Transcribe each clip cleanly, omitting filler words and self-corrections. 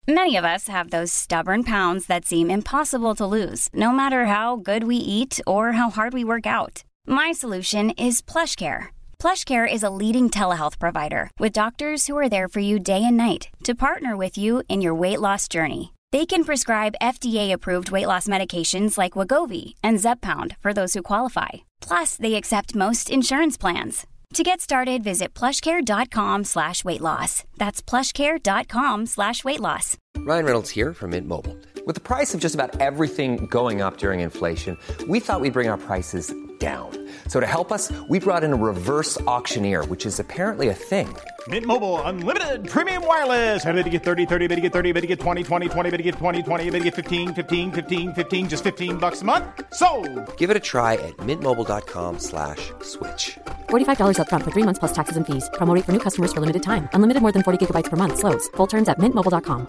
Many of us have those stubborn pounds that seem impossible to lose, no matter how good we eat or how hard we work out. My solution is PlushCare. PlushCare is a leading telehealth provider with doctors who are there for you day and night to partner with you in your weight loss journey. They can prescribe FDA-approved weight loss medications like Wegovy and Zepbound for those who qualify. Plus, they accept most insurance plans. To get started, visit plushcare.com/weightloss. That's plushcare.com/weightloss. Ryan Reynolds here from Mint Mobile. With the price of just about everything going up during inflation, we thought we'd bring our prices down. So to help us, we brought in a reverse auctioneer, which is apparently a thing. Mint Mobile Unlimited Premium Wireless. How to get 30, 30, bit to get 30, bit to get 20, 20, 20, bit to get 20, 20, bit to get 15, 15, 15, 15, just $15 a month? Sold! Give it a try at mintmobile.com/switch. $45 up front for 3 months plus taxes and fees. Promo rate for new customers for limited time. Unlimited more than 40 gigabytes per month. Slows full terms at mintmobile.com.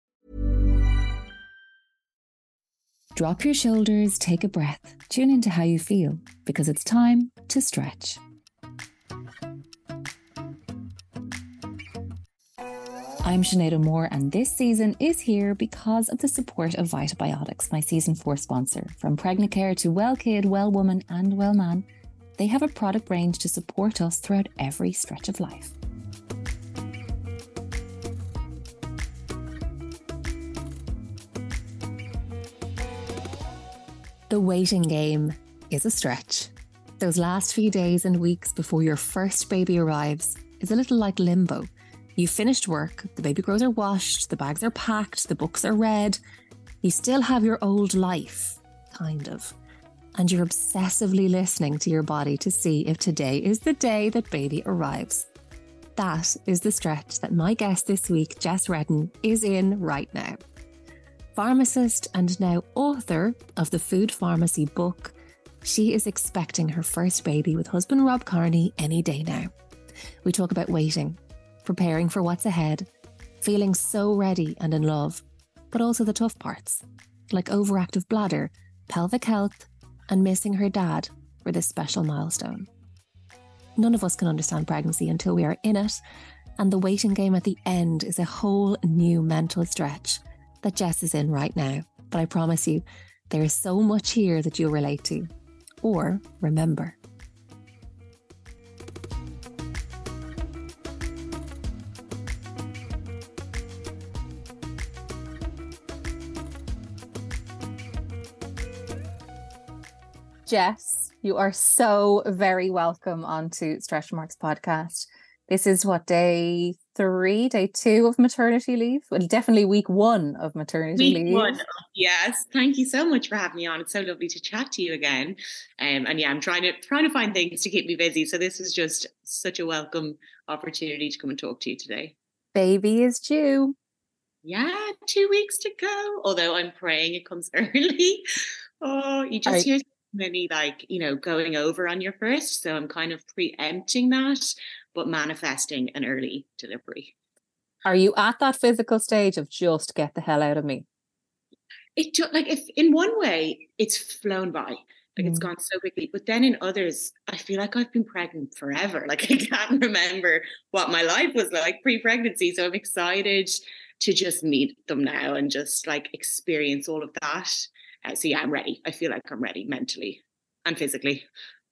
Drop your shoulders, take a breath, tune into how you feel, because it's time to stretch. I'm Sinead O'Moore, and this season is here because of the support of Vitabiotics, my season 4 sponsor. From Pregnacare to Well Kid, Well Woman and Well Man, they have a product range to support us throughout every stretch of life. The waiting game is a stretch. Those last few days and weeks before your first baby arrives is a little like limbo. You've finished work, the baby clothes are washed, the bags are packed, the books are read. You still have your old life, kind of. And you're obsessively listening to your body to see if today is the day that baby arrives. That is the stretch that my guest this week, Jess Redden, is in right now. Pharmacist and now author of the Food Pharmacy book, she is expecting her first baby with husband Rob Carney any day now. We talk about waiting, preparing for what's ahead, feeling so ready and in love, but also the tough parts, like overactive bladder, pelvic health, and missing her dad for this special milestone. None of us can understand pregnancy until we are in it, and the waiting game at the end is a whole new mental stretch that Jess is in right now. But I promise you, there is so much here that you'll relate to, or remember. Jess, you are so very welcome onto Stretch Marks podcast. This is what, day 3, day 2 of maternity leave? Well, definitely week 1 of maternity leave. Week 1, yes. Thank you so much for having me on. It's so lovely to chat to you again. And yeah, I'm trying to find things to keep me busy. So this is just such a welcome opportunity to come and talk to you today. Baby is due. Yeah, 2 weeks to go. Although I'm praying it comes early. Oh, you just hear so many going over on your first. So I'm kind of preempting that, but manifesting an early delivery. Are you at that physical stage of just get the hell out of me? If in one way it's flown by, it's gone so quickly, but then in others, I feel like I've been pregnant forever. Like I can't remember what my life was like pre-pregnancy. So I'm excited to just meet them now and just experience all of that. So yeah, I'm ready. I feel like I'm ready mentally and physically.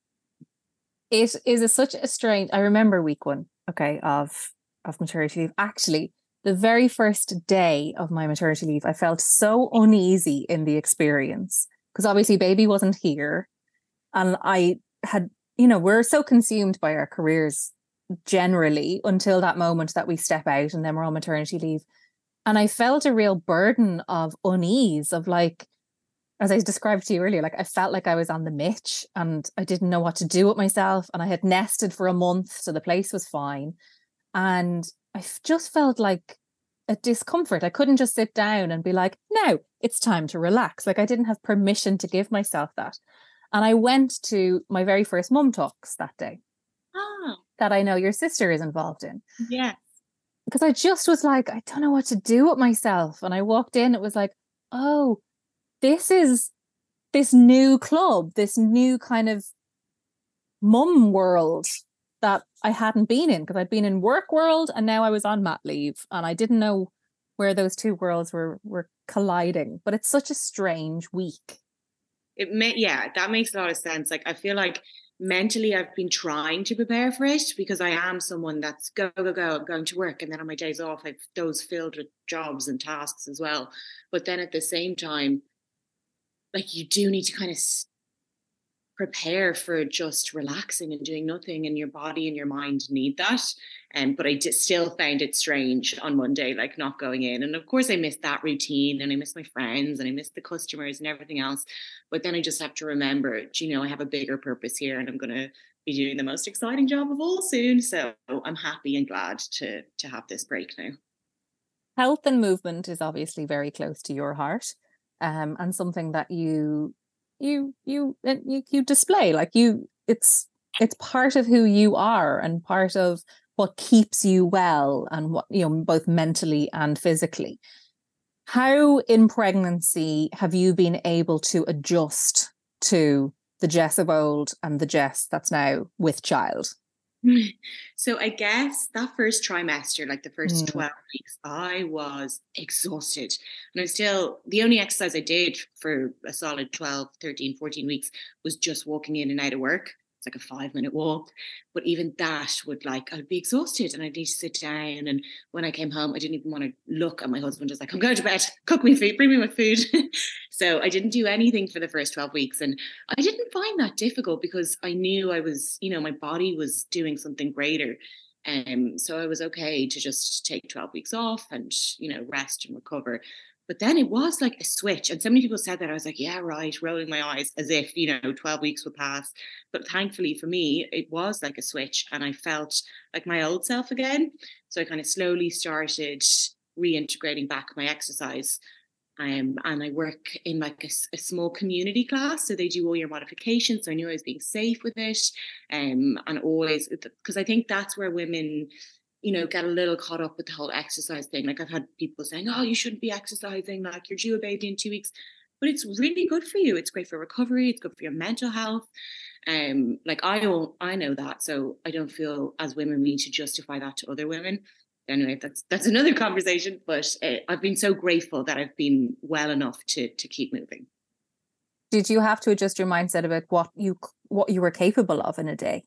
It is such a strange. I remember week 1, of maternity leave. Actually, the very first day of my maternity leave, I felt so uneasy in the experience because obviously baby wasn't here, and I had, we're so consumed by our careers generally until that moment that we step out and then we're on maternity leave, and I felt a real burden of unease of as I described to you earlier, I felt like I was on the mitch and I didn't know what to do with myself. And I had nested for a month, so the place was fine. And I just felt like a discomfort. I couldn't just sit down and be like, no, it's time to relax. I didn't have permission to give myself that. And I went to my very first mum talks that day. That I know your sister is involved in. Yeah. Because I just was like, I don't know what to do with myself. And I walked in, it was like, oh, this is this new club, this new kind of mum world that I hadn't been in, because I'd been in work world and now I was on mat leave and I didn't know where those two worlds were colliding. But it's such a strange week. That makes a lot of sense. Like, I feel like mentally I've been trying to prepare for it because I am someone that's go, go, go, I'm going to work. And then on my days off, I've those filled with jobs and tasks as well. But then at the same time, like, you do need to kind of prepare for just relaxing and doing nothing, and your body and your mind need that. But I still found it strange on Monday, like not going in. And of course I missed that routine, and I missed my friends, and I missed the customers and everything else. But then I just have to remember, I have a bigger purpose here, and I'm going to be doing the most exciting job of all soon. So I'm happy and glad to have this break now. Health and movement is obviously very close to your heart, and something that you display. Like, it's part of who you are and part of what keeps you well, and what, both mentally and physically. How in pregnancy have you been able to adjust to the Jess of old and the Jess that's now with child? So I guess that first trimester, like the first 12 weeks, I was exhausted. And the only exercise I did for a solid 12, 13, 14 weeks was just walking in and out of work. It's like a 5-minute walk. But even that I'd be exhausted and I'd need to sit down. And when I came home, I didn't even want to look at my husband. I was like, I'm going to bed, cook me food, bring me my food. So I didn't do anything for the first 12 weeks. And I didn't find that difficult because I knew I was, my body was doing something greater. So I was okay to just take 12 weeks off and, rest and recover. But then it was like a switch. And so many people said that. I was like, yeah, right, rolling my eyes as if, 12 weeks would pass. But thankfully for me, it was like a switch, and I felt like my old self again. So I kind of slowly started reintegrating back my exercise. And I work in like a small community class. So they do all your modifications. So I knew I was being safe with it. And always, because I think that's where women, get a little caught up with the whole exercise thing. Like, I've had people saying, oh, you shouldn't be exercising, like you're due a baby in 2 weeks. But it's really good for you. It's great for recovery. It's good for your mental health. Like, I know that. So I don't feel as women we need to justify that to other women. Anyway, that's another conversation. But I've been so grateful that I've been well enough to keep moving. Did you have to adjust your mindset about what you were capable of in a day?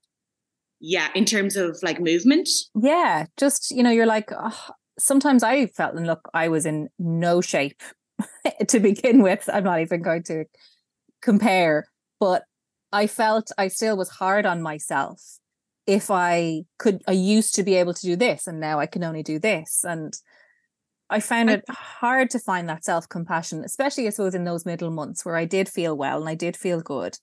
Yeah, in terms of like movement? Yeah, just, you're like, sometimes I felt, and look, I was in no shape to begin with. I'm not even going to compare, but I felt I still was hard on myself. If I used to be able to do this, and now I can only do this. And I found it hard to find that self-compassion, especially, I suppose, in those middle months where I did feel well and I did feel good.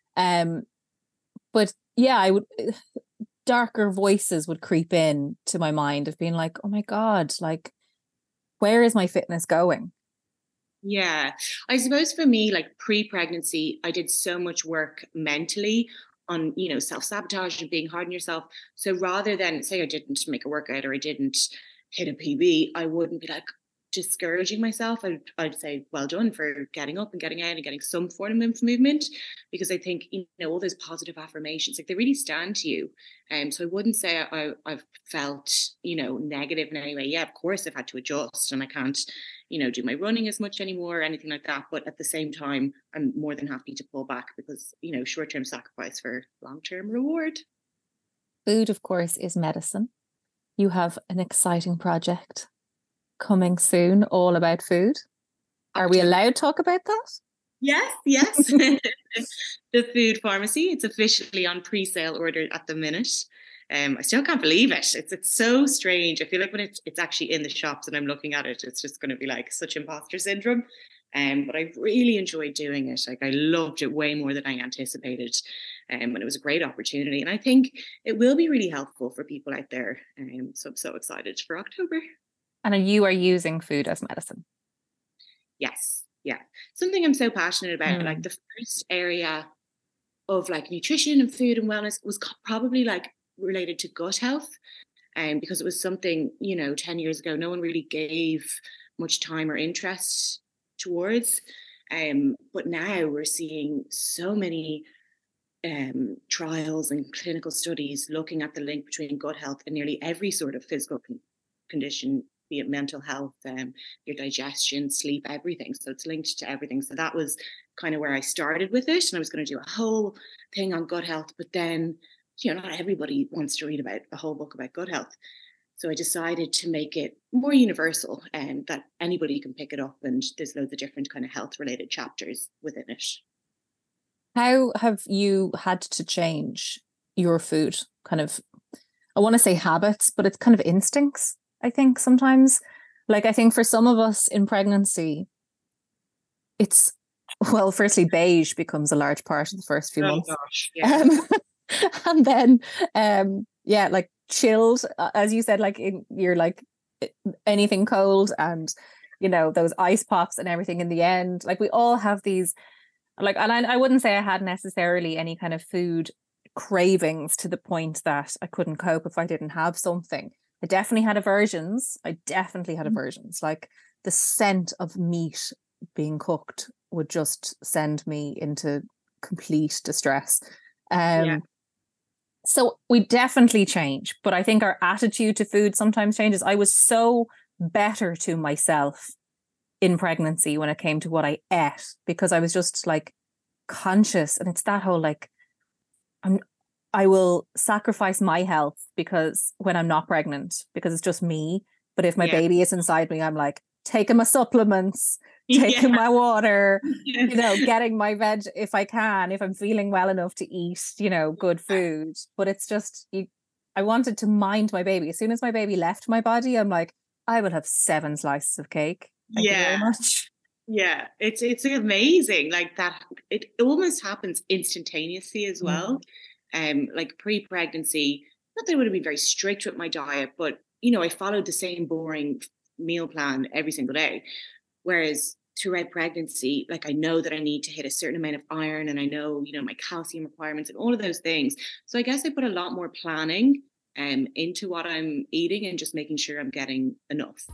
But yeah, darker voices would creep in to my mind of being like, oh my God, like, where is my fitness going? Yeah, I suppose for me, like pre-pregnancy, I did so much work mentally on, self-sabotage and being hard on yourself. So rather than say I didn't make a workout or I didn't hit a PB, I wouldn't be like discouraging myself. I'd say, well done for getting up and getting out and getting some form of movement, because I think, all those positive affirmations, like, they really stand to you. So I wouldn't say I've felt, negative in any way. Yeah, of course I've had to adjust, and I can't, do my running as much anymore or anything like that. But at the same time, I'm more than happy to pull back because, short-term sacrifice for long-term reward. Food, of course, is medicine. You have an exciting project coming soon, all about food. Are we allowed to talk about that? Yes. The food pharmacy, it's officially on pre-sale order at the minute. I still can't believe it. It's so strange. I feel like when it's actually in the shops and I'm looking at it, it's just going to be like such imposter syndrome. But I really enjoyed doing it. Like, I loved it way more than I anticipated. And it was a great opportunity. And I think it will be really helpful for people out there. So I'm so excited for October. And you are using food as medicine? Yes. Yeah. Something I'm so passionate about. Like, the first area of like nutrition and food and wellness was probably like related to gut health. Because it was something, 10 years ago, no one really gave much time or interest towards. But now we're seeing so many trials and clinical studies looking at the link between gut health and nearly every sort of physical condition be it mental health, your digestion, sleep, everything. So it's linked to everything. So that was kind of where I started with it. And I was going to do a whole thing on gut health, but then, not everybody wants to read about a whole book about gut health. So I decided to make it more universal and that anybody can pick it up, and there's loads of different kind of health related chapters within it. How have you had to change your food kind of, I want to say habits, but it's kind of instincts, I think sometimes. Like I think for some of us in pregnancy, it's, well, firstly, beige becomes a large part of the first few months. Gosh, yeah. And then, like chilled, as you said, like you're like anything cold and, those ice pops and everything in the end. Like we all have these, like, and I wouldn't say I had necessarily any kind of food cravings to the point that I couldn't cope if I didn't have something. I definitely had aversions. Like the scent of meat being cooked would just send me into complete distress. So we definitely change, but I think our attitude to food sometimes changes. I was so better to myself in pregnancy when it came to what I ate, because I was just like conscious. And it's that whole like, I will sacrifice my health because when I'm not pregnant, because it's just me. But if my baby is inside me, I'm like taking my supplements, taking my water, getting my veg if I can, if I'm feeling well enough to eat, good food. But it's just, I wanted to mind my baby. As soon as my baby left my body, I'm like, I will have 7 slices of cake. Thank you very much. Yeah, it's amazing. Like that, it almost happens instantaneously as well. Like pre-pregnancy, not that I would have been very strict with my diet, but I followed the same boring meal plan every single day. Whereas throughout pregnancy, like I know that I need to hit a certain amount of iron, and I know, my calcium requirements and all of those things. So I guess I put a lot more planning into what I'm eating and just making sure I'm getting enough.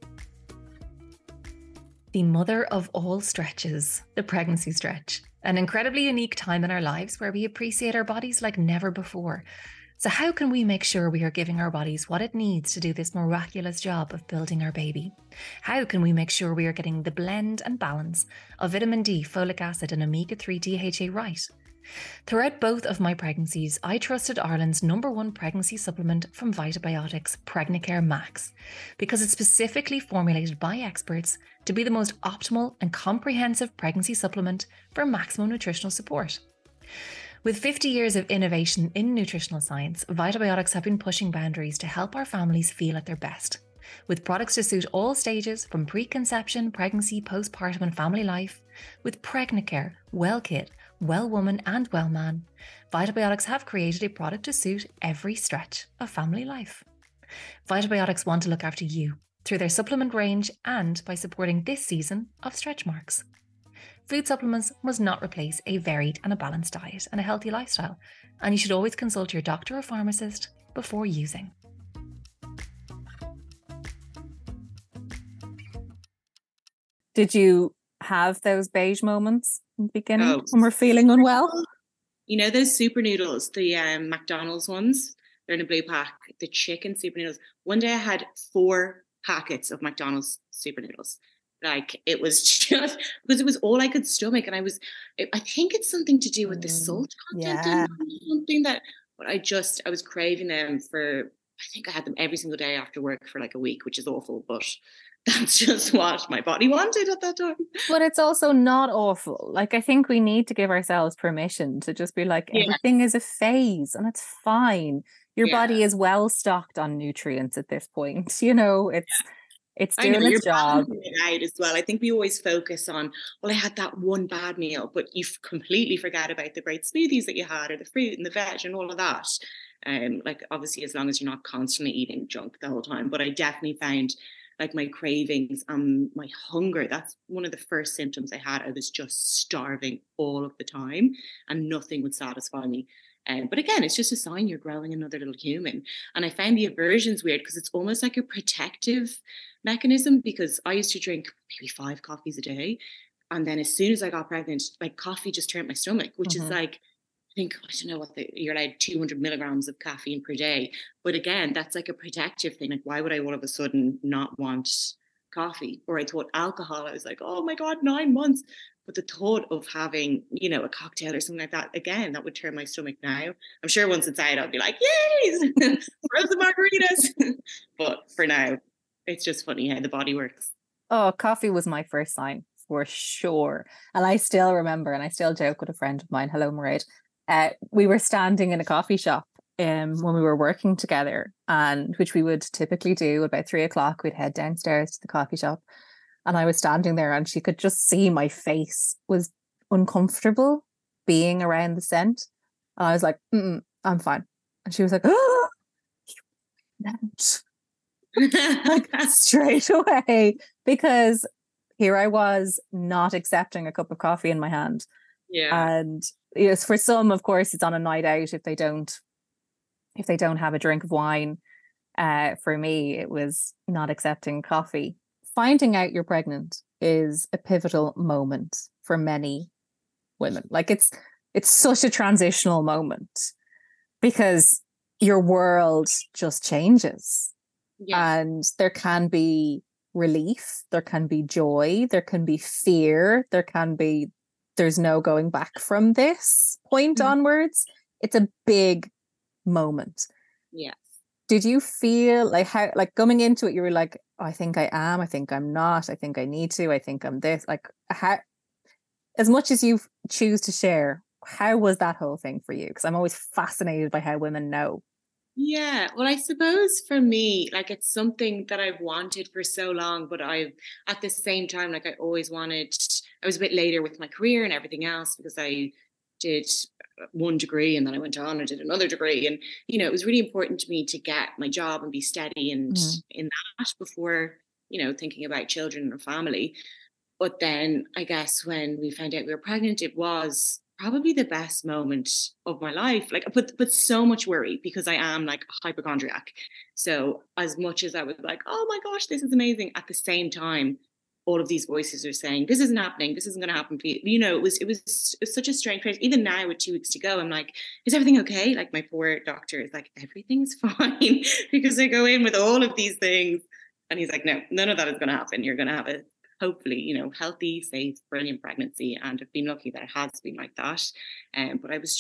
The mother of all stretches, the pregnancy stretch, an incredibly unique time in our lives where we appreciate our bodies like never before. So how can we make sure we are giving our bodies what it needs to do this miraculous job of building our baby? How can we make sure we are getting the blend and balance of vitamin D, folic acid and omega-3 DHA right? Throughout both of my pregnancies, I trusted Ireland's #1 pregnancy supplement from Vitabiotics, Pregnacare Max, because it's specifically formulated by experts to be the most optimal and comprehensive pregnancy supplement for maximum nutritional support. With 50 years of innovation in nutritional science, Vitabiotics have been pushing boundaries to help our families feel at their best. With products to suit all stages from preconception, pregnancy, postpartum and family life, with Pregnacare, WellKit, Well-Woman and Well-Man, Vitabiotics have created a product to suit every stretch of family life. Vitabiotics want to look after you through their supplement range and by supporting this season of stretch marks. Food supplements must not replace a varied and a balanced diet and a healthy lifestyle, and you should always consult your doctor or pharmacist before using. Did you have those beige moments in the beginning when we're feeling unwell? Those super noodles, the McDonald's ones, they're in a blue pack, the chicken super noodles. One day I had 4 packets of McDonald's super noodles. Like it was just because it was all I could stomach, and I think it's something to do with the salt content and something that. But I was craving them for. I think I had them every single day after work for like a week, which is awful, but that's just what my body wanted at that time. But it's also not awful. Like I think we need to give ourselves permission to just be like, everything is a phase, and it's fine. Your body is well stocked on nutrients at this point. It's doing its job. Out as well. I think we always focus on, I had that one bad meal, but you completely forget about the great smoothies that you had, or the fruit and the veg and all of that. Like obviously, as long as you're not constantly eating junk the whole time. But I definitely found like my cravings and my hunger. That's one of the first symptoms I had. I was just starving all of the time, and nothing would satisfy me. But again, it's just a sign you're growing another little human. And I found the aversions weird because it's almost like a protective mechanism, because I used to drink maybe 5 coffees a day. And then as soon as I got pregnant, like coffee just turned my stomach, which is like think, I don't know what you're allowed 200 milligrams of caffeine per day. But again, that's like a protective thing. Like, why would I all of a sudden not want coffee? Or I thought alcohol, I was like, oh my God, 9 months. But the thought of having, a cocktail or something like that, again, that would turn my stomach now. I'm sure once it's out, I'll be like, yay, frozen margaritas. But for now, it's just funny how the body works. Oh, coffee was my first sign for sure. And I still remember, and I still joke with a friend of mine, hello, Mairead. We were standing in a coffee shop when we were working together, and which we would typically do about 3 o'clock. We'd head downstairs to the coffee shop, and I was standing there, and she could just see my face was uncomfortable being around the scent. And I was like, I'm fine. And she was like, oh, like straight away, because here I was not accepting a cup of coffee in my hand. Yeah. And yes, for some, of course, it's on a night out if they don't have a drink of wine. For me, it was not accepting coffee. Finding out you're pregnant is a pivotal moment for many women. Like it's such a transitional moment because your world just changes. Yeah. And there can be relief, there can be joy, there can be fear, there's no going back from this point onwards. It's a big moment. Yeah. Did you feel like how, like coming into it, you were like, oh, I think I am, I think I'm not, I think I need to, I think I'm this, like how, as much as you choose to share, how was that whole thing for you? Because I'm always fascinated by how women know. Yeah, well, I suppose for me, like it's something that I've wanted for so long, but I've at the same time, like I always wanted, I was a bit later with my career and everything else because I did one degree and then I went on and did another degree. And, it was really important to me to get my job and be steady and in that before, thinking about children and a family. But then I guess when we found out we were pregnant, it was probably the best moment of my life. Like, but so much worry because I am like a hypochondriac. So as much as I was like, oh my gosh, this is amazing, at the same time, all of these voices are saying, this isn't happening. This isn't going to happen for you. It was such a strange place. Even now with 2 weeks to go, I'm like, is everything okay? Like my poor doctor is like, everything's fine because I go in with all of these things. And he's like, no, none of that is going to happen. You're going to have a hopefully, healthy, safe, brilliant pregnancy. And I've been lucky that it has been like that. But I was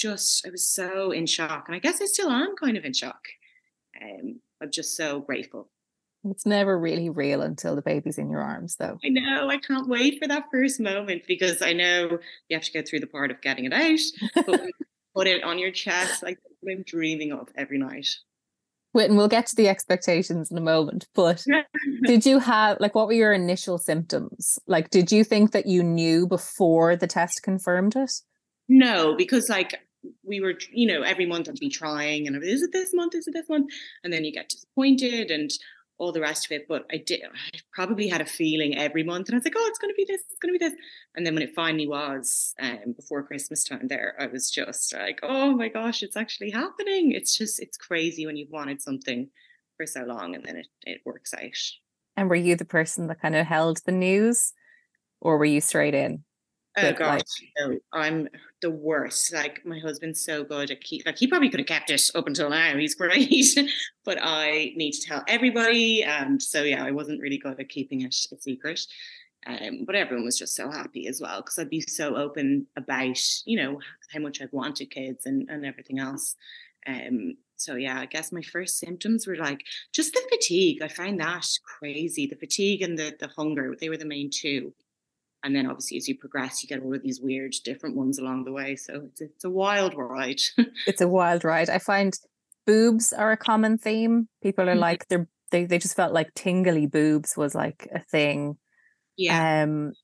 so in shock. And I guess I still am kind of in shock. I'm just so grateful. It's never really real until the baby's in your arms, though. I know. I can't wait for that first moment because I know you have to go through the part of getting it out. But put it on your chest, like what I'm dreaming of every night. Whitton, we'll get to the expectations in a moment, but did you have, like, what were your initial symptoms? Like, did you think that you knew before the test confirmed it? No, because like we were, every month I'd be trying and is it this month? Is it this month? And then you get disappointed and all the rest of it. But I probably had a feeling every month and I was like, oh, it's going to be this, it's going to be this. And then when it finally was before Christmas time there, I was just like, oh my gosh, it's actually happening. It's crazy when you've wanted something for so long and then it works out. And were you the person that kind of held the news or were you straight in? Oh gosh, no, I'm the worst. Like my husband's so good at he probably could have kept it up until now. He's great, but I need to tell everybody, and so yeah, I wasn't really good at keeping it a secret. But everyone was just so happy as well because I'd be so open about how much I've wanted kids and everything else. So yeah, I guess my first symptoms were like just the fatigue. I find that crazy. The fatigue and the hunger, they were the main two. And then obviously as you progress, you get all of these weird different ones along the way. So it's a wild ride. It's a wild ride. I find boobs are a common theme. People are like, they just felt like tingly boobs was like a thing. Yeah.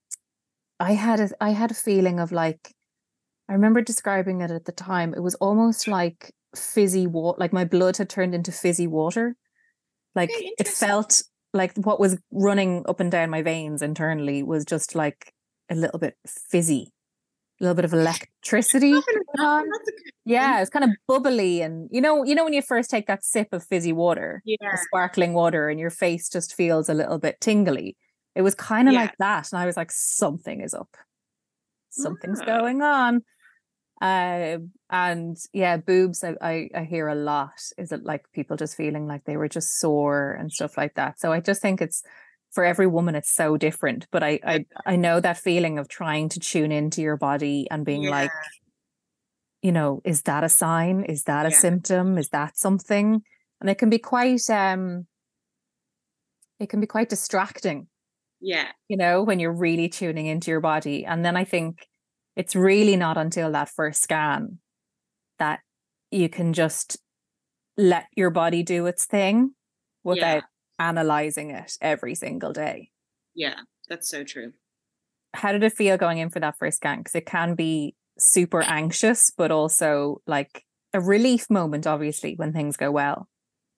I had a feeling of like, I remember describing it at the time. It was almost like fizzy water, like my blood had turned into fizzy water. Like it felt like what was running up and down my veins internally was just like a little bit fizzy, a little bit of electricity. Yeah, it's kind of bubbly. And you know when you first take that sip of fizzy water, sparkling water, and your face just feels a little bit tingly. It was kind of like that. And I was like, something is up. Something's going on. And yeah, boobs, I hear a lot. Is it like people just feeling like they were just sore and stuff like that? So I just think it's, for every woman, it's so different. But I know that feeling of trying to tune into your body and being like, you know, is that a sign? Is that a symptom? Is that something? And it can be quite distracting. Yeah. You know, when you're really tuning into your body. And then I think it's really not until that first scan that you can just let your body do its thing without analyzing it every single day. Yeah, that's so true. How did it feel going in for that first scan? Because it can be super anxious, but also like a relief moment, obviously, when things go well.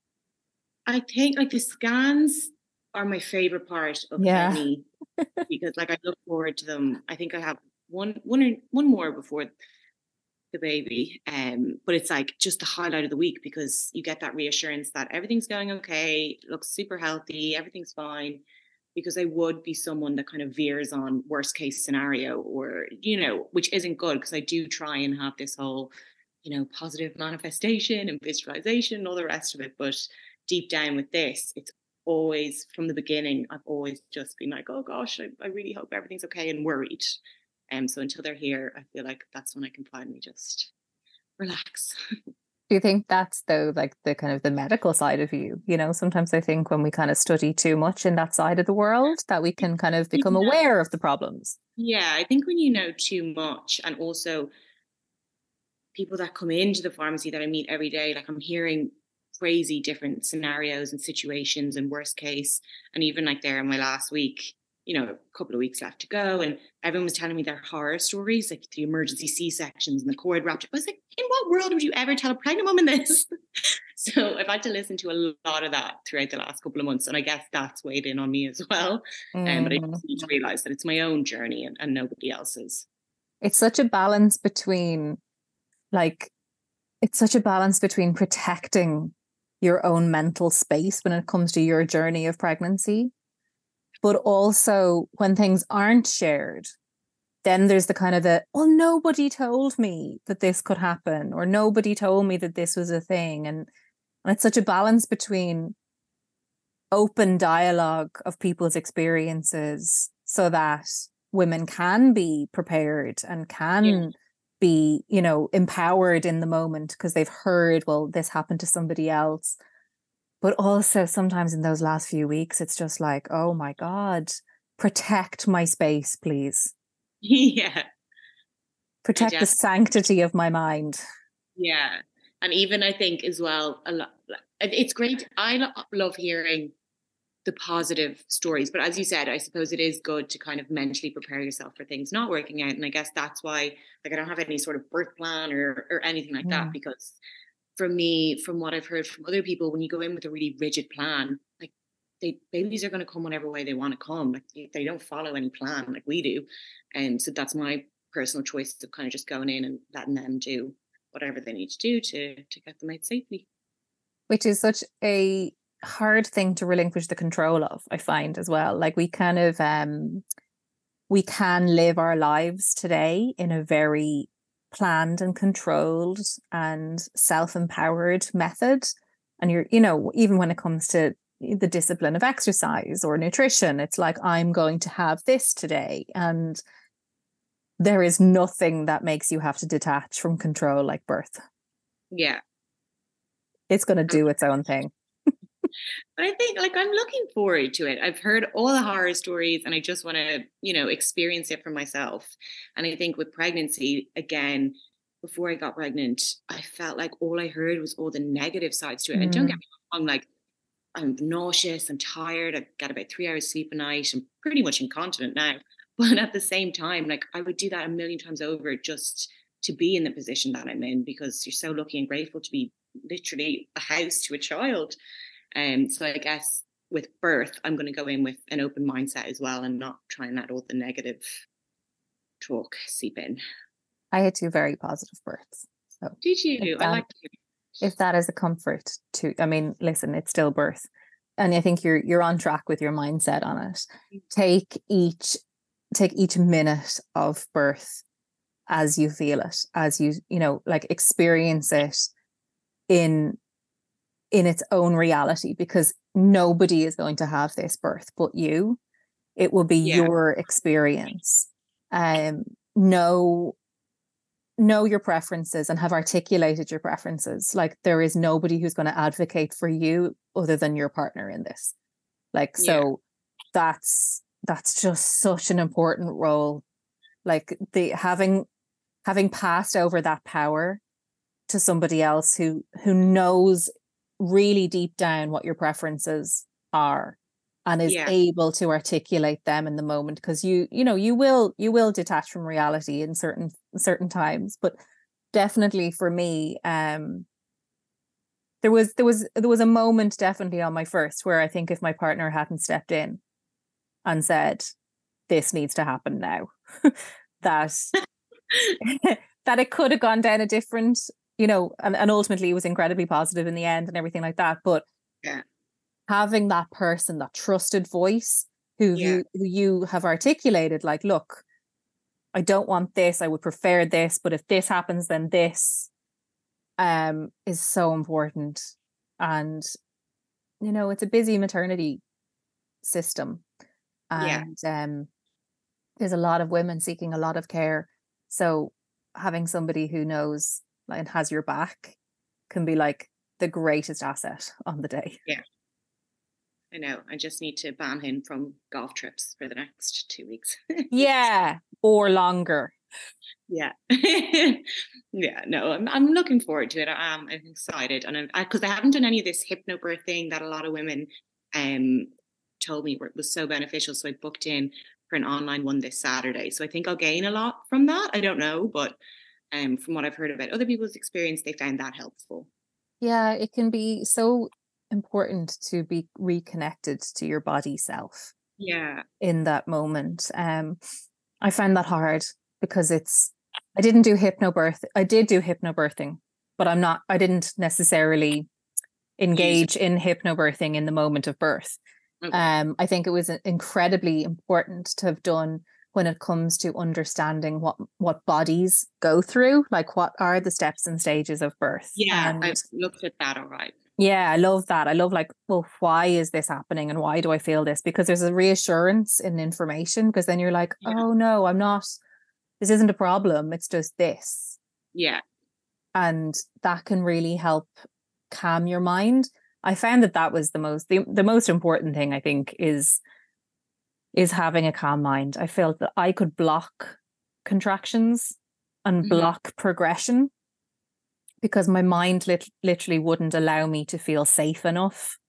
I think like the scans are my favorite part of any, because like I look forward to them. I think I have one more before the baby, but it's like just the highlight of the week, because you get that reassurance that everything's going okay, looks super healthy, everything's fine. Because I would be someone that kind of veers on worst case scenario, or, you know, which isn't good, because I do try and have this whole, you know, positive manifestation and visualization and all the rest of it. But deep down with this, it's always, from the beginning, I've always just been like, oh gosh, I really hope everything's okay, and worried. So until they're here, I feel like that's when I can finally just relax. Do you think that's like the kind of the medical side of you? You know, sometimes I think when we kind of study too much in that side of the world, that we can kind of become aware of the problems. Yeah, I think when you know too much, and also people that come into the pharmacy that I meet every day, like I'm hearing crazy different scenarios and situations and worst case. And even like there in my last week, you know, a couple of weeks left to go, and everyone was telling me their horror stories, like the emergency C-sections and the cord rupture. I was like, in what world would you ever tell a pregnant woman this? So I've had to listen to a lot of that throughout the last couple of months, and I guess that's weighed in on me as well. But I just need to realize that it's my own journey and nobody else's. It's such a balance between, like, it's such a balance between protecting your own mental space when it comes to your journey of pregnancy. But also when things aren't shared, then there's the kind of well, nobody told me that this could happen, or nobody told me that this was a thing. And it's such a balance between open dialogue of people's experiences so that women can be prepared and can be, you know, empowered in the moment because they've heard, well, this happened to somebody else. But also sometimes in those last few weeks, it's just like, oh my God, protect my space, please. Yeah. Protect the sanctity of my mind. Yeah. And even I think as well, it's great. I love hearing the positive stories. But as you said, I suppose it is good to kind of mentally prepare yourself for things not working out. And I guess that's why, like, I don't have any sort of birth plan or anything like that, because for me, from what I've heard from other people, when you go in with a really rigid plan, like babies are going to come whatever way they want to come. Like they don't follow any plan like we do. And so that's my personal choice of kind of just going in and letting them do whatever they need to do to get them out safely. Which is such a hard thing to relinquish the control of, I find as well. Like we kind of, we can live our lives today in a very planned and controlled and self-empowered method. And you're, you know, even when it comes to the discipline of exercise or nutrition, it's like, I'm going to have this today. And there is nothing that makes you have to detach from control like birth. Yeah. It's going to do its own thing. But I think, like, I'm looking forward to it. I've heard all the horror stories and I just want to, you know, experience it for myself. And I think with pregnancy, again, before I got pregnant, I felt like all I heard was all the negative sides to it. And don't get me wrong, like, I'm nauseous, I'm tired, I get about 3 hours sleep a night, I'm pretty much incontinent now. But at the same time, like, I would do that a million times over just to be in the position that I'm in, because you're so lucky and grateful to be literally a house to a child. So I guess with birth, I'm going to go in with an open mindset as well, and not try and let all the negative talk seep in. I had 2 very positive births. So did you? I like to. If that is a comfort to, I mean, listen, it's still birth, and I think you're on track with your mindset on it. Take each minute of birth as you feel it, as you know, like experience it in its own reality, because nobody is going to have this birth but you. It will be your experience. Know your preferences and have articulated your preferences. Like, there is nobody who's going to advocate for you other than your partner in this. Like, so that's just such an important role. Like, the having passed over that power to somebody else who knows really deep down what your preferences are and is able to articulate them in the moment, because you will detach from reality in certain times. But definitely for me, there was a moment definitely on my first where I think if my partner hadn't stepped in and said, this needs to happen now, that that it could have gone down a different, and ultimately it was incredibly positive in the end and everything like that. But having that person, that trusted voice who you have articulated, like, look, I don't want this, I would prefer this, but if this happens, then this, is so important. And, it's a busy maternity system. And there's a lot of women seeking a lot of care. So having somebody who knows and has your back can be like the greatest asset on the day. Yeah. I know. I just need to ban him from golf trips for the next 2 weeks. Yeah. Or longer. Yeah. Yeah. No, I'm looking forward to it. I'm excited. And because I haven't done any of this hypnobirthing that a lot of women told me was so beneficial. So I booked in for an online one this Saturday. So I think I'll gain a lot from that. I don't know. But from what I've heard about other people's experience, they found that helpful. Yeah. It can be so important to be reconnected to your body self in that moment. I find that hard because I did do hypnobirthing, but I didn't necessarily engage in hypnobirthing in the moment of birth. Okay. I think it was incredibly important to have done when it comes to understanding what bodies go through, like what are the steps and stages of birth. Yeah, I've looked at that. All right. Yeah, I love that. I love, like, well, why is this happening and why do I feel this? Because there's a reassurance in information, because then you're like, oh no, this isn't a problem. It's just this. Yeah. And that can really help calm your mind. I found that was the most important thing, I think, is having a calm mind. I felt that I could block contractions and block progression, because my mind literally wouldn't allow me to feel safe enough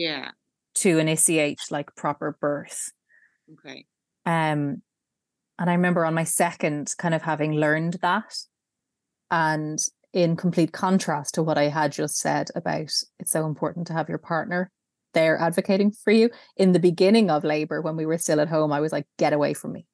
to initiate like proper birth. Okay. And I remember on my second kind of having learned that, and in complete contrast to what I had just said about it's so important to have your partner there advocating for you. In the beginning of labor, when we were still at home, I was like, get away from me.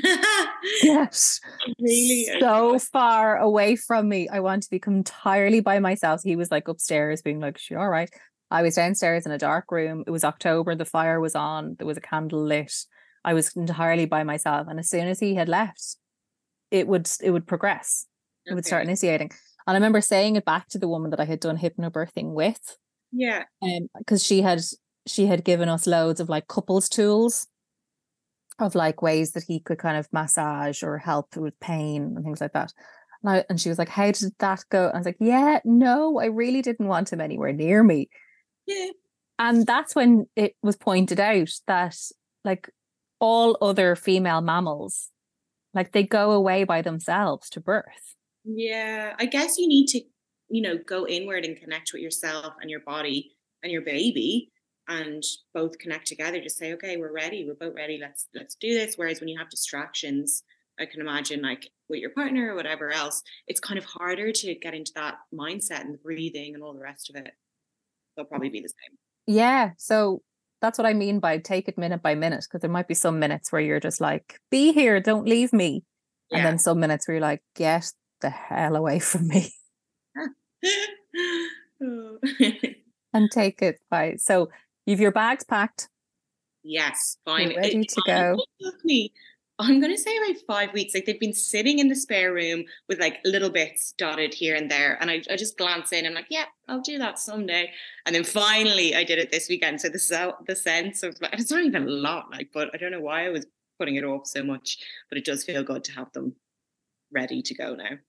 Yes, really so far away from me. I want to be entirely by myself. He was like upstairs being like, she all right? I was downstairs in a dark room. It was October, the fire was on, there was a candle lit. I was entirely by myself, and as soon as he had left, it would progress. It would start initiating. And I remember saying it back to the woman that I had done hypnobirthing with, because she had given us loads of like couples tools of like ways that he could kind of massage or help with pain and things like that. And she was like, how did that go? I was like, no, I really didn't want him anywhere near me. Yeah. And that's when it was pointed out that like all other female mammals, like they go away by themselves to birth. Yeah, I guess you need to, go inward and connect with yourself and your body and your baby, and both connect together to say, okay, we're ready. We're both ready. Let's do this. Whereas when you have distractions, I can imagine like with your partner or whatever else, it's kind of harder to get into that mindset and the breathing and all the rest of it. They'll probably be the same. Yeah. So that's what I mean by take it minute by minute, because there might be some minutes where you're just like, be here, don't leave me. Yeah. And then some minutes where you're like, get the hell away from me. And take it by. So you've your bags packed. Yes, fine. You're ready to go. Me. I'm going to say about 5 weeks. Like they've been sitting in the spare room with like little bits dotted here and there. And I just glance in and I'm like, yeah, I'll do that someday. And then finally I did it this weekend. So the sense of like, it's not even a lot, like, but I don't know why I was putting it off so much, but it does feel good to have them ready to go now.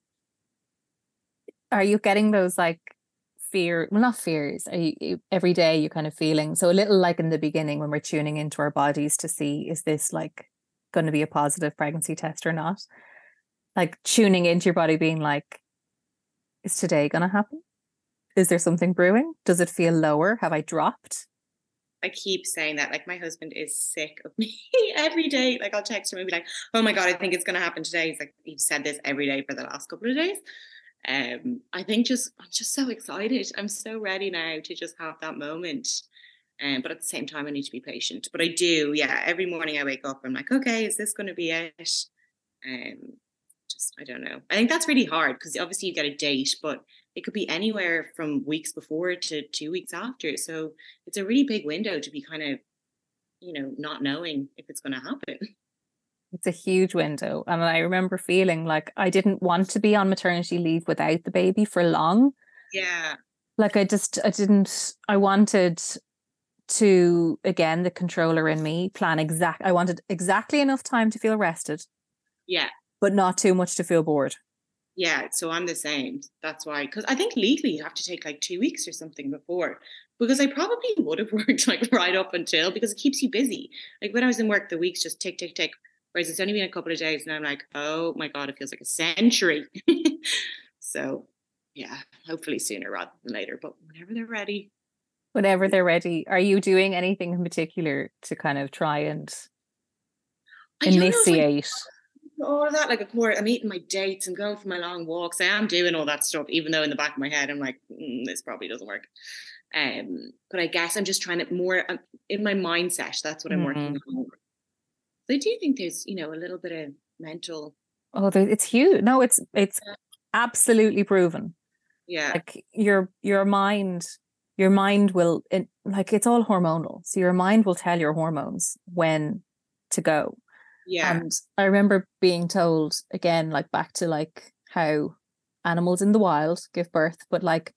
Are you getting those like not fears, are you every day you kind of feeling so a little like in the beginning when we're tuning into our bodies to see, is this like going to be a positive pregnancy test or not? Like tuning into your body being like, is today going to happen? Is there something brewing? Does it feel lower? Have I dropped? I keep saying that. Like my husband is sick of me every day. Like I'll text him and be like, oh my God, I think it's going to happen today. He's like, you've said this every day for the last couple of days. I think I'm just so excited. I'm so ready now to just have that moment. But at the same time, I need to be patient. But I do, yeah. Every morning I wake up, I'm like, okay, is this going to be it? Just, I don't know. I think that's really hard because obviously you get a date, but it could be anywhere from weeks before to 2 weeks after. So it's a really big window to be kind of, not knowing if it's going to happen. It's a huge window. And I remember feeling like I didn't want to be on maternity leave without the baby for long. Yeah. Like I wanted to, again, the controller in me I wanted exactly enough time to feel rested. Yeah. But not too much to feel bored. Yeah. So I'm the same. That's why, because I think legally you have to take like 2 weeks or something before, because I probably would have worked like right up until, because it keeps you busy. Like when I was in work, the weeks just tick, tick, tick. Whereas it's only been a couple of days and I'm like, oh my God, it feels like a century. So yeah, hopefully sooner rather than later, but whenever they're ready. Whenever they're ready. Are you doing anything in particular to kind of try and initiate? All of that, like of course, I'm eating my dates and going for my long walks. I am doing all that stuff, even though in the back of my head, I'm like, this probably doesn't work. But I guess I'm just trying to more in my mindset. That's what I'm working on. I do think there's, a little bit of mental. Oh, it's huge. No, it's absolutely proven. Yeah. Like your mind will, like it's all hormonal. So your mind will tell your hormones when to go. Yeah. And I remember being told again, like back to like how animals in the wild give birth, but like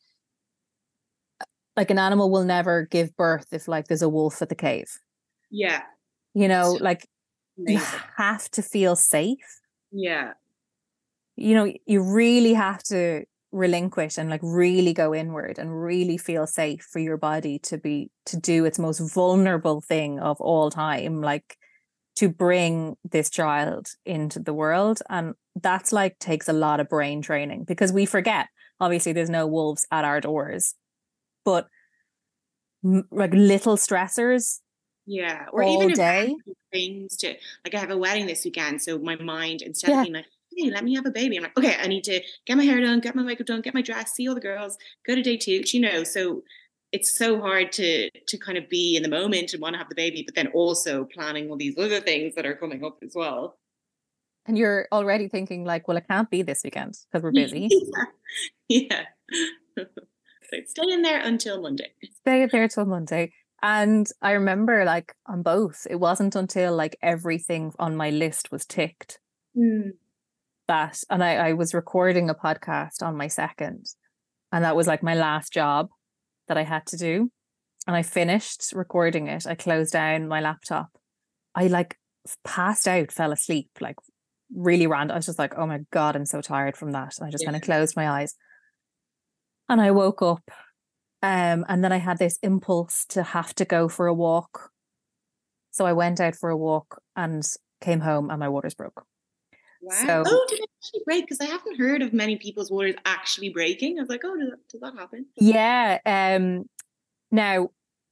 an animal will never give birth if like there's a wolf at the cave. Yeah. Like you have to feel safe. Yeah. You really have to relinquish and like really go inward and really feel safe for your body to do its most vulnerable thing of all time, like to bring this child into the world. And that's like takes a lot of brain training, because we forget, obviously there's no wolves at our doors, but like little stressors. Yeah. Or all even day things to, like I have a wedding this weekend. So my mind, instead of being like, hey, let me have a baby, I'm like, okay, I need to get my hair done, get my makeup done, get my dress, see all the girls, go to day 2, so it's so hard to kind of be in the moment and want to have the baby, but then also planning all these other things that are coming up as well. And you're already thinking like, well, it can't be this weekend because we're busy. Yeah. So stay in there until Monday. Stay there till Monday. And I remember like on both, it wasn't until like everything on my list was ticked that, and I was recording a podcast on my second, and that was like my last job that I had to do. And I finished recording it. I closed down my laptop. I like passed out, fell asleep, like really random. I was just like, oh my God, I'm so tired from that. And I just kind of closed my eyes. And I woke up. And then I had this impulse to have to go for a walk. So I went out for a walk and came home and my waters broke. Wow. So, did it actually break? Because I haven't heard of many people's waters actually breaking. I was like, does that happen? Yeah. Now,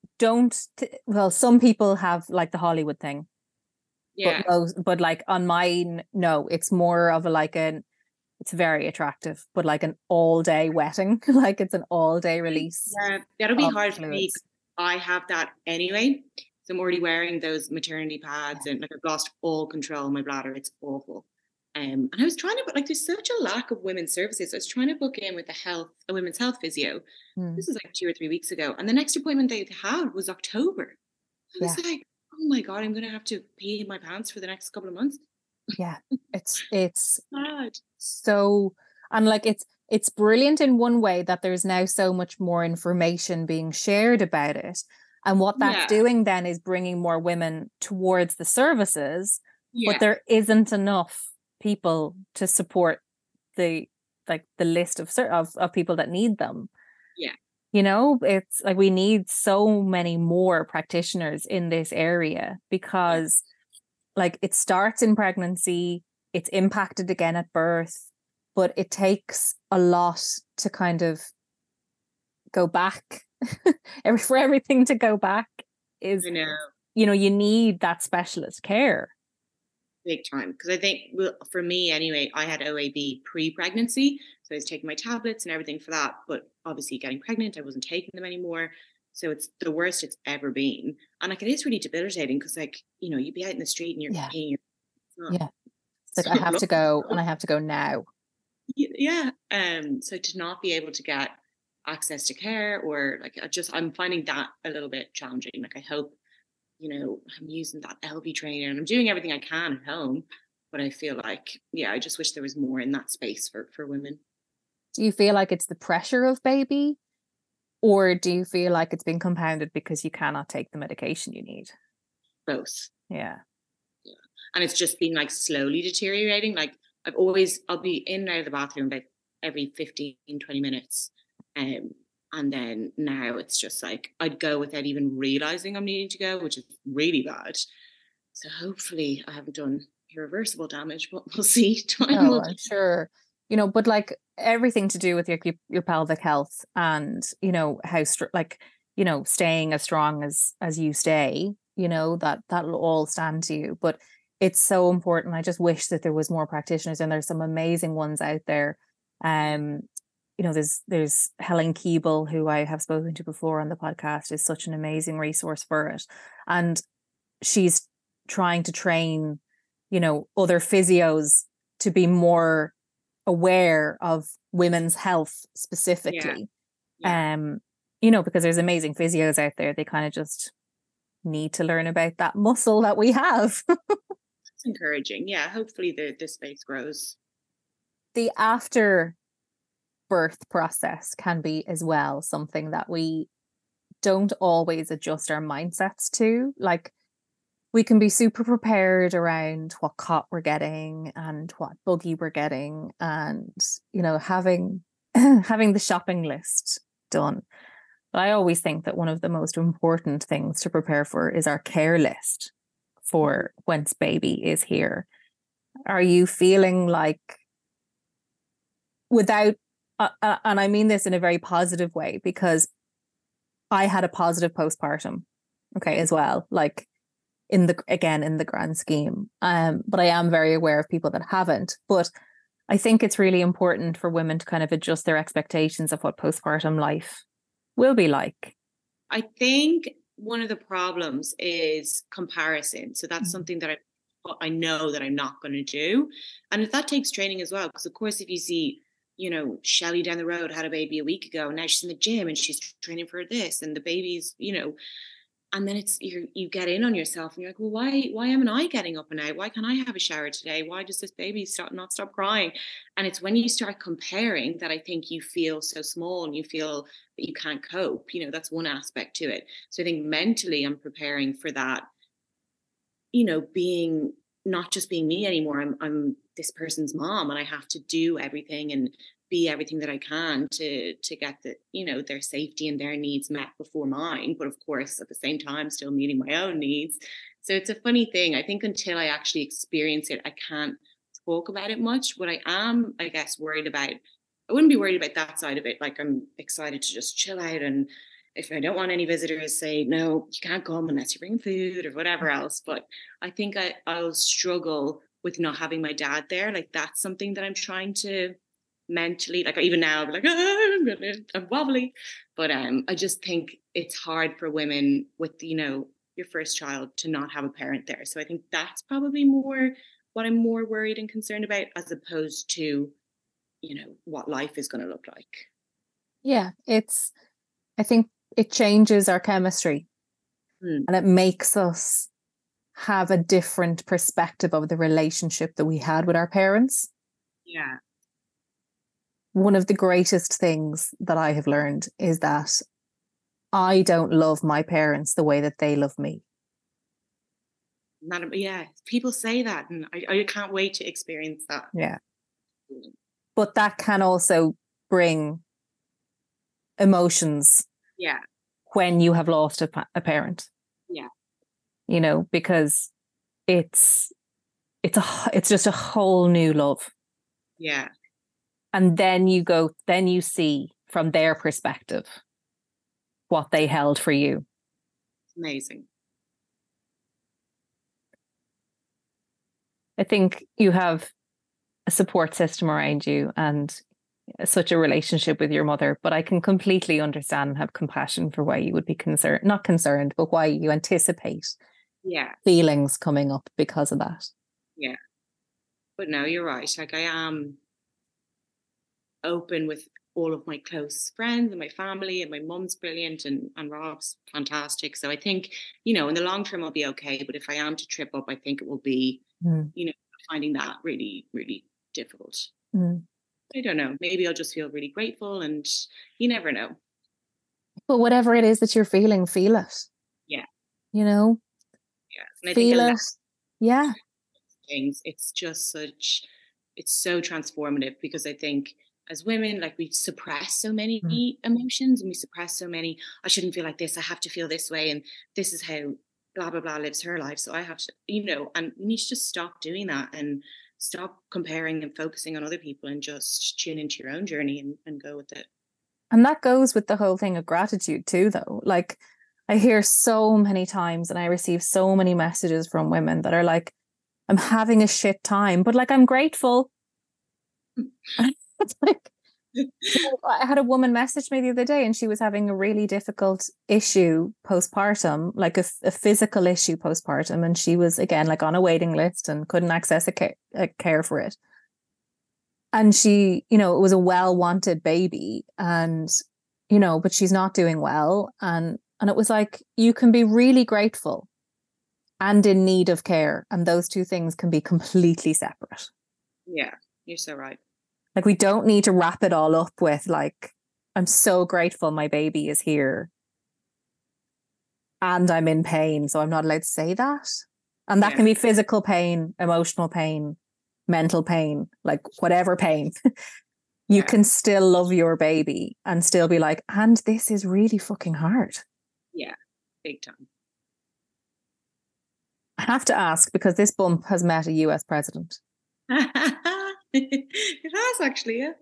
some people have like the Hollywood thing. Yeah. But like on mine, no, it's more of it's very attractive, but like an all day wetting, like it's an all day release. Yeah, that'll be hard for me. I have that anyway. So I'm already wearing those maternity pads and like I've lost all control of my bladder. It's awful. And I was trying to, but like there's such a lack of women's services. I was trying to book in with a women's health physio. This was like 2 or 3 weeks ago. And the next appointment they had was October. I was like, oh my God, I'm going to have to pee in my pants for the next couple of months. Yeah, it's Mad. so, and like it's brilliant in one way that there's now so much more information being shared about it. And what that's Yeah. doing then is bringing more women towards the services, Yeah. but there isn't enough people to support the list of people that need them. Yeah. You know, it's like we need so many more practitioners in this area because like it starts in pregnancy, it's impacted again at birth, but it takes a lot to kind of go back. For everything to go back is, I know. you know, you need that specialist care. Big time. Because I think, well, for me anyway, I had OAB pre-pregnancy. So I was taking my tablets and everything for that. But obviously getting pregnant, I wasn't taking them anymore. So it's the worst it's ever been. And like, it is really debilitating because, like, you know, you'd be out in the street and you're peeing. Yeah. It's like, I have to go and I have to go now. Yeah. So to not be able to get access to care, or like, I'm finding that a little bit challenging. Like, I hope, you know, I'm using that LV trainer and I'm doing everything I can at home, but I feel like, yeah, I just wish there was more in that space for women. Do you feel like it's the pressure of baby, or do you feel like it's been compounded because you cannot take the medication you need? Both. Yeah. And it's just been like slowly deteriorating. Like I'll be in and out of the bathroom about every 15, 20 minutes. And then now it's just like I'd go without even realizing I'm needing to go, which is really bad. So hopefully I haven't done irreversible damage, but we'll see. I'm sure. You know, but like everything to do with your pelvic health and, you know, how like, you know, staying as strong as you stay, you know, that'll all stand to you. But it's so important. I just wish that there was more practitioners, and there's some amazing ones out there. You know, there's Helen Keeble, who I have spoken to before on the podcast, is such an amazing resource for it. And she's trying to train, you know, other physios to be more aware of women's health specifically. Yeah. You know, because there's amazing physios out there. They kind of just need to learn about that muscle that we have. It's encouraging. Yeah, hopefully the space grows. The after birth process can be as well something that we don't always adjust our mindsets to. Like, we can be super prepared around what cot we're getting and what buggy we're getting, and, you know, having the shopping list done. But I always think that one of the most important things to prepare for is our care list for once baby is here. Are you feeling like, without and I mean this in a very positive way, because I had a positive postpartum, as well, like in the grand scheme. But I am very aware of people that haven't. But I think it's really important for women to kind of adjust their expectations of what postpartum life will be like. I think one of the problems is comparison. So that's something that I know that I'm not going to do. And if that takes training as well, because of course, if you see, you know, Shelley down the road had a baby a week ago, and now she's in the gym and she's training for this, and the baby's, you know, and then it's you get in on yourself and you're like, well, why am I getting up and out? Why can't I have a shower today? Why does this baby not stop crying? And it's when you start comparing that I think you feel so small and you feel that you can't cope. You know, that's one aspect to it. So I think mentally I'm preparing for that, you know, being not just being me anymore. I'm this person's mom, and I have to do everything and be everything that I can to get the, you know, their safety and their needs met before mine. But of course, at the same time, still meeting my own needs. So it's a funny thing. I think until I actually experience it, I can't talk about it much. What I am, I guess, worried about, I wouldn't be worried about that side of it. Like, I'm excited to just chill out, and if I don't want any visitors, say, no, you can't come unless you bring food or whatever else. But I think I'll struggle with not having my dad there. Like, that's something that I'm trying to mentally, like, even now I'm like, I'm wobbly. But I just think it's hard for women with, you know, your first child to not have a parent there. So I think that's probably more what I'm more worried and concerned about, as opposed to, you know, what life is going to look like. Yeah, I think it changes our chemistry, and it makes us have a different perspective of the relationship that we had with our parents. Yeah. One of the greatest things that I have learned is that I don't love my parents the way that they love me. Yeah, people say that, and I can't wait to experience that. Yeah. But that can also bring emotions. Yeah. When you have lost a parent. Yeah. You know, because it's just a whole new love. Yeah. And then you see from their perspective what they held for you. Amazing. I think you have a support system around you and such a relationship with your mother, but I can completely understand and have compassion for why you would be not concerned, but why you anticipate feelings coming up because of that. Yeah. But no, you're right. Like, I am open with all of my close friends and my family, and my mum's brilliant and Rob's fantastic. So I think, in the long term I'll be okay. But if I am to trip up, I think it will be, finding that really, really difficult. I don't know. Maybe I'll just feel really grateful, and you never know. But whatever it is that you're feeling, feel it. Yeah. Yeah. And I feel think it. Yeah. Things. It's so transformative, because I think as women, like, we suppress so many emotions, and we suppress so many, I shouldn't feel like this, I have to feel this way, and this is how blah, blah, blah lives her life. So I have to, and you need to just stop doing that and stop comparing and focusing on other people, and just tune into your own journey and go with it. And that goes with the whole thing of gratitude too, though. Like, I hear so many times, and I receive so many messages from women that are like, I'm having a shit time, but like, I'm grateful. It's like, I had a woman message me the other day, and she was having a really difficult issue postpartum, like a physical issue postpartum. And she was, again, like on a waiting list and couldn't access a care for it. And she, it was a well-wanted baby, and, but she's not doing well. And it was like, you can be really grateful and in need of care. And those two things can be completely separate. Yeah, you're so right. Like, we don't need to wrap it all up with, like, I'm so grateful my baby is here and I'm in pain, so I'm not allowed to say that. And that can be physical pain, emotional pain, mental pain, like whatever pain. You can still love your baby and still be like, and this is really fucking hard. Yeah, big time. I have to ask, because this bump has met a US president. It has, actually, yeah.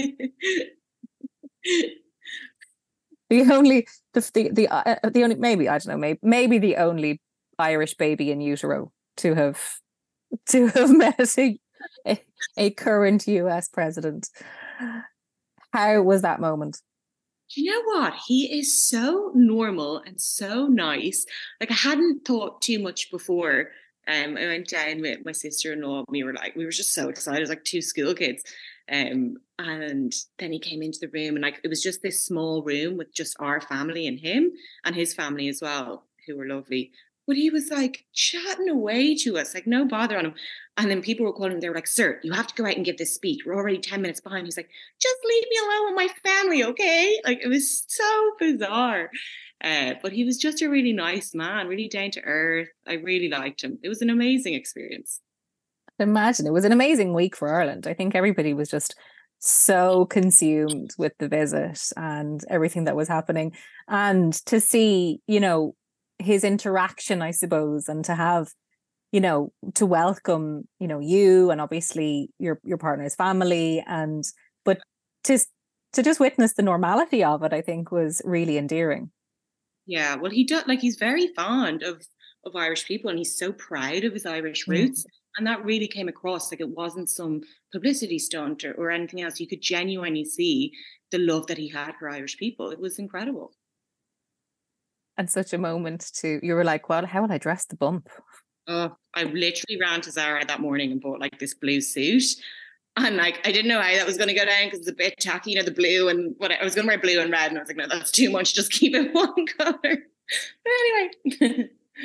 the only maybe, I don't know, maybe the only Irish baby in utero to have met a current US president. How was that moment? Do you know what? He is so normal and so nice. Like, I hadn't thought too much before. I went down with my sister-in-law. We were just so excited. It was like two school kids. And then he came into the room, and like, it was just this small room with just our family and him and his family as well, who were lovely. But he was like chatting away to us, like no bother on him. And then people were calling him, they were like, sir, you have to go out and give this speech. We're already 10 minutes behind. He's like, just leave me alone with my family, okay? Like, it was so bizarre. But he was just a really nice man, really down to earth. I really liked him. It was an amazing experience. Imagine, it was an amazing week for Ireland. I think everybody was just so consumed with the visit and everything that was happening. And to see, his interaction, I suppose, and to have, to welcome, you and obviously your partner's family, but to just witness the normality of it, I think was really endearing. Yeah, well, he's very fond of Irish people, and he's so proud of his Irish roots. And that really came across. Like, it wasn't some publicity stunt or anything else. You could genuinely see the love that he had for Irish people. It was incredible. And such a moment you were like, well, how will I dress the bump? Oh, I literally ran to Zara that morning and bought like this blue suit. And like, I didn't know how that was going to go down, because it's a bit tacky, the blue and what I was going to wear blue and red. And I was like, no, that's too much. Just keep it one color. But anyway.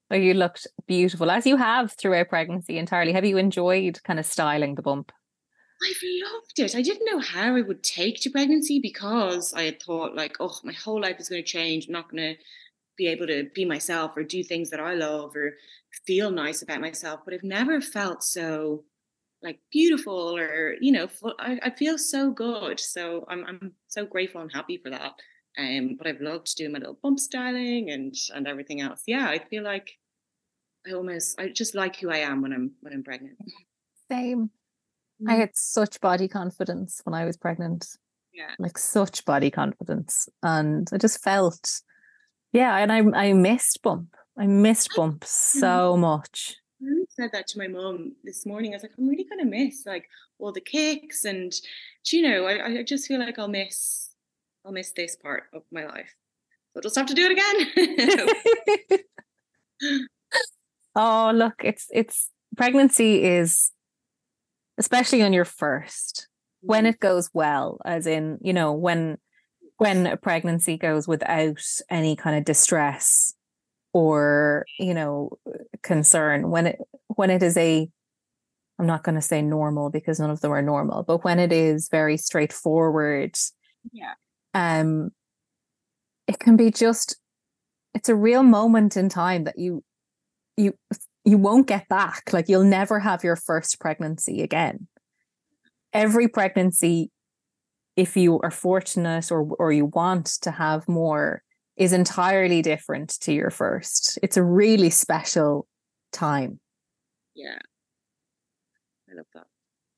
Oh, you looked beautiful, as you have throughout pregnancy entirely. Have you enjoyed kind of styling the bump? I've loved it. I didn't know how I would take to pregnancy because I had thought like, oh, my whole life is going to change. I'm not going to be able to be myself or do things that I love or feel nice about myself. But I've never felt so like beautiful or, I feel so good. So I'm so grateful and happy for that. But I've loved doing my little bump styling and everything else. Yeah, I feel like I just like who I am when I'm pregnant. Same. I had such body confidence when I was pregnant. Yeah. Like such body confidence. And I just felt, and I missed bump. I missed bump so much. I really said that to my mum this morning. I was like, I'm really going to miss like all the kicks and, I just feel like I'll miss this part of my life. So I'll just have to do it again. Oh, look, it's pregnancy is, especially on your first, when it goes well, as in, when a pregnancy goes without any kind of distress or, concern, when it is I'm not going to say normal because none of them are normal, but when it is very straightforward, it can be it's a real moment in time that you won't get back. Like you'll never have your first pregnancy again. Every pregnancy, if you are fortunate or you want to have more, is entirely different to your first. It's a really special time. Yeah. I love that.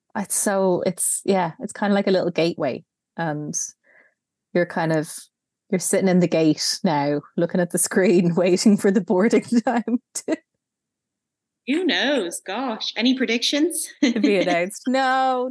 It's kind of like a little gateway, and you're sitting in the gate now, looking at the screen, waiting for the boarding time Who knows? Gosh, any predictions to be announced? No.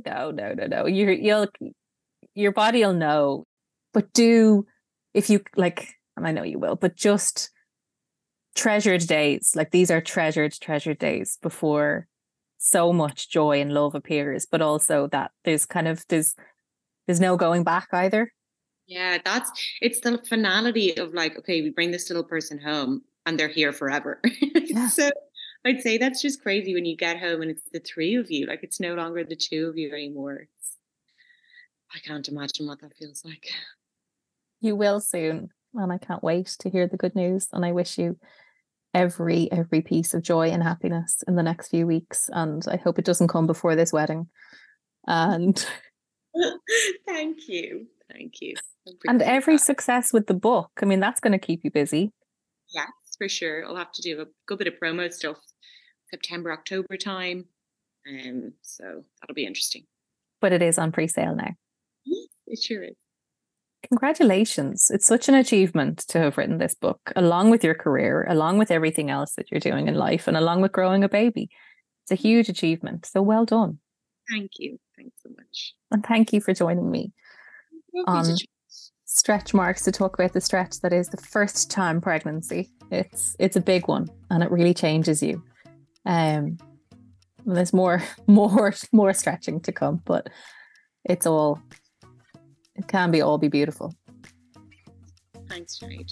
Your body will know, but if you like, and I know you will, but just treasured days. Like these are treasured days before so much joy and love appears, but also that there's no going back either. Yeah, it's the finality of like, okay, we bring this little person home and they're here forever. Yeah. So I'd say that's just crazy when you get home and it's the three of you. Like it's no longer the two of you anymore. I can't imagine what that feels like. You will soon, and I can't wait to hear the good news. And I wish you every piece of joy and happiness in the next few weeks. And I hope it doesn't come before this wedding. And Thank you. And every success with the book. I mean, that's going to keep you busy. Yes, for sure. I'll have to do a good bit of promo stuff September, October time. So that'll be interesting. But it is on pre-sale now. Yes, it sure is. Congratulations. It's such an achievement to have written this book, along with your career, along with everything else that you're doing in life, and along with growing a baby. It's a huge achievement. So well done. Thank you. Thanks so much. And thank you for joining me on Stretch Marks to talk about the stretch that is the first time pregnancy. It's a big one, and it really changes you. There's more stretching to come, but it can all be beautiful. Thanks, Jade.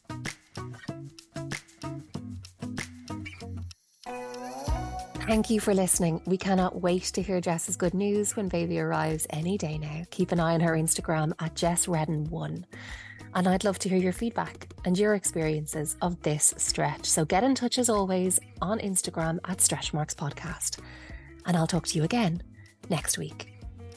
Thank you for listening. We cannot wait to hear Jess's good news when baby arrives any day now. Keep an eye on her Instagram at JessRedden1. And I'd love to hear your feedback and your experiences of this stretch. So get in touch as always on Instagram at StretchMarksPodcast. And I'll talk to you again next week.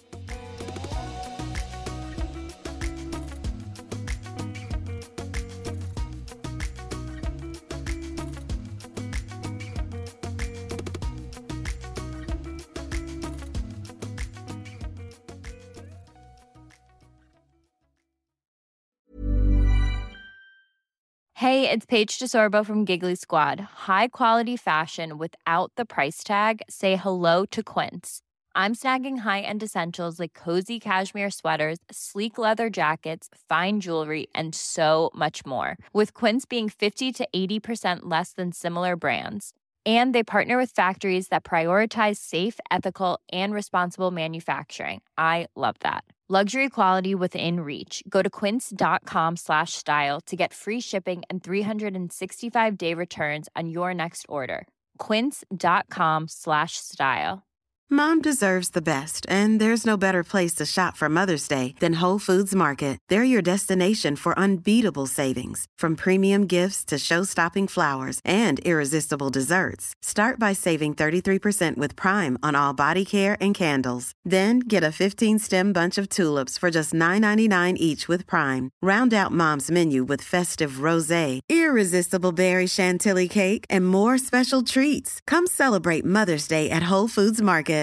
Hey, it's Paige DeSorbo from Giggly Squad. High quality fashion without the price tag. Say hello to Quince. I'm snagging high-end essentials like cozy cashmere sweaters, sleek leather jackets, fine jewelry, and so much more. With Quince being 50 to 80% less than similar brands. And they partner with factories that prioritize safe, ethical, and responsible manufacturing. I love that. Luxury quality within reach. Go to quince.com/style to get free shipping and 365-day returns on your next order. Quince.com/style. Mom deserves the best, and there's no better place to shop for Mother's Day than Whole Foods Market. They're your destination for unbeatable savings, from premium gifts to show-stopping flowers and irresistible desserts. Start by saving 33% with Prime on all body care and candles. Then get a 15-stem bunch of tulips for just $9.99 each with Prime. Round out Mom's menu with festive rosé, irresistible berry chantilly cake, and more special treats. Come celebrate Mother's Day at Whole Foods Market.